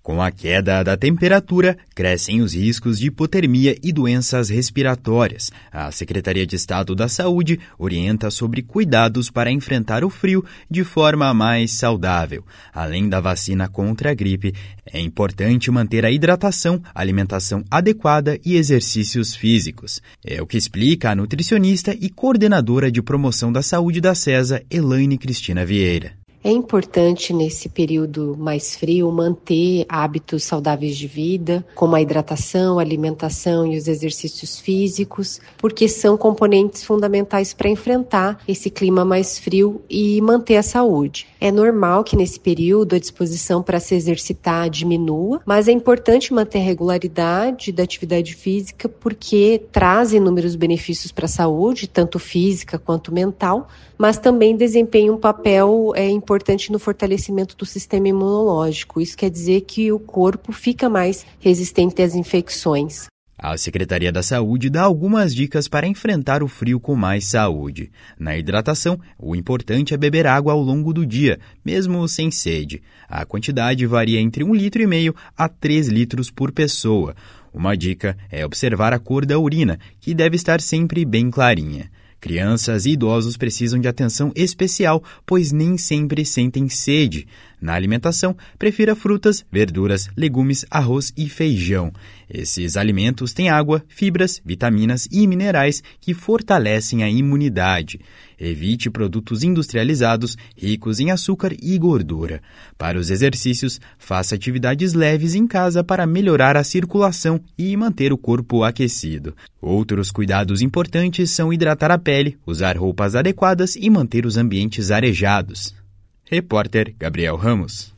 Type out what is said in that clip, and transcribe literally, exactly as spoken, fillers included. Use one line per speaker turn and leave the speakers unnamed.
Com a queda da temperatura, crescem os riscos de hipotermia e doenças respiratórias. A Secretaria de Estado da Saúde orienta sobre cuidados para enfrentar o frio de forma mais saudável. Além da vacina contra a gripe, é importante manter a hidratação, alimentação adequada e exercícios físicos. É o que explica a nutricionista e coordenadora de promoção da saúde da SESA, Elaine Cristina Vieira.
É importante, nesse período mais frio, manter hábitos saudáveis de vida, como a hidratação, a alimentação e os exercícios físicos, porque são componentes fundamentais para enfrentar esse clima mais frio e manter a saúde. É normal que, nesse período, a disposição para se exercitar diminua, mas é importante manter a regularidade da atividade física, porque traz inúmeros benefícios para a saúde, tanto física quanto mental, mas também desempenha um papel é, importante no fortalecimento do sistema imunológico. Isso quer dizer que o corpo fica mais resistente às infecções.
A Secretaria da Saúde dá algumas dicas para enfrentar o frio com mais saúde. Na hidratação, o importante é beber água ao longo do dia, mesmo sem sede. A quantidade varia entre um litro e meio a três litros por pessoa. Uma dica é observar a cor da urina, que deve estar sempre bem clarinha. Crianças e idosos precisam de atenção especial, pois nem sempre sentem sede. Na alimentação, prefira frutas, verduras, legumes, arroz e feijão. Esses alimentos têm água, fibras, vitaminas e minerais que fortalecem a imunidade. Evite produtos industrializados, ricos em açúcar e gordura. Para os exercícios, faça atividades leves em casa para melhorar a circulação e manter o corpo aquecido. Outros cuidados importantes são hidratar a pele, usar roupas adequadas e manter os ambientes arejados. Repórter Gabriel Ramos.